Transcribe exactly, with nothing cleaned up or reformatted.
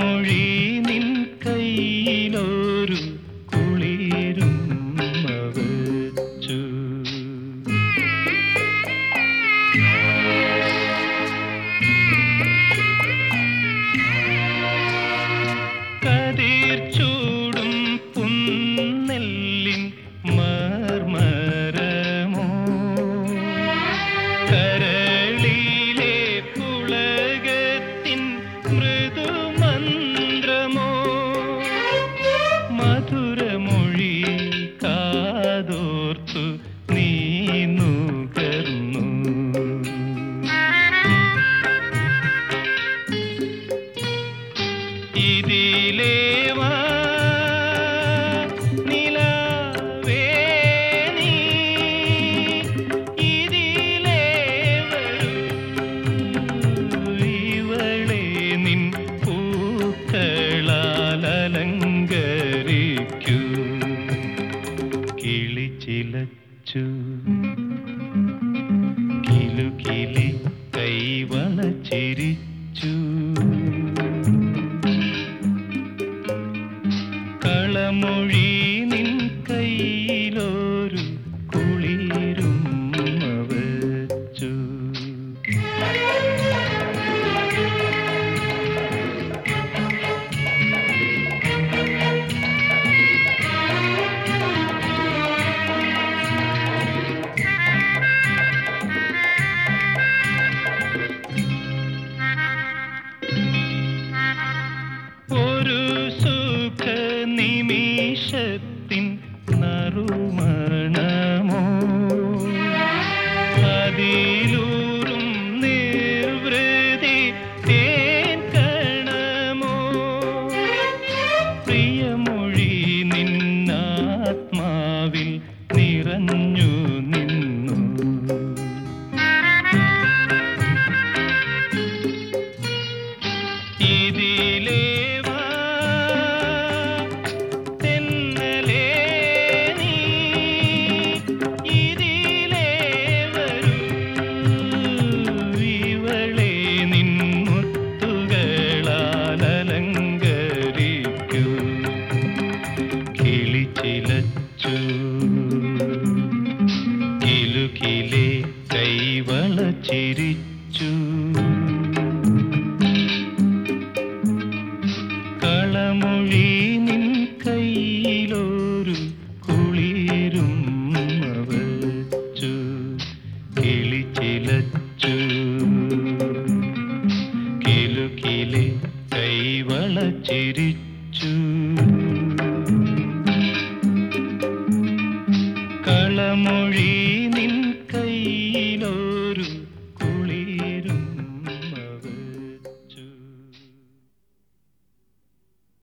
കളമൊഴി നിൻ കയ്യിലൊരു കുളിരും വച്ചു. കതിർ ചൂടും പുന്നെല്ലിൻ മർമരമോ, കരളിലെ പുളകത്തിൻ മൃദുമന്ത്രമോ, മധുരമൊഴി കാതോർത്തു നീ നുകർന്നു. ഇതിലേ വാ നിലാവേ നീ, ഇതിലേ വരൂ ഇവളെ നിൻ പൂക്കളാൽ അലങ്കരിക്കൂ. കിളി ചിലച്ചു കിലുകിലി കൈവള ചിരിച്ചു. കളമൊഴി നിൻ കയ്യിലൊരു കുളിരും വച്ചു. ഒരു സുഖ നിമിഷത്തിൻ നറുമണമോ, അതിലൂറും നിർവൃതി തേൻ കണമോ, പ്രിയമൊഴി നിന്നാത്മാവിൽ നിറഞ്ഞു നിന്നു. ഇതിലേ വാ തെന്നലേ നീ, ഇതിലേ വരൂ ഇവളെ നിൻ മുത്തുകളാൽ അലങ്കരിക്കൂ. കിളി ചിലച്ചു കിലുകിലെ കൈവള ചിരിച്ചു. കളമൊഴി നിൻ കയ്യിലൊരു കുളിരും വച്ചു. കിളി ചിലച്ചു കിലുകിലെ കൈവള ചിരിച്ചു. കളമൊഴി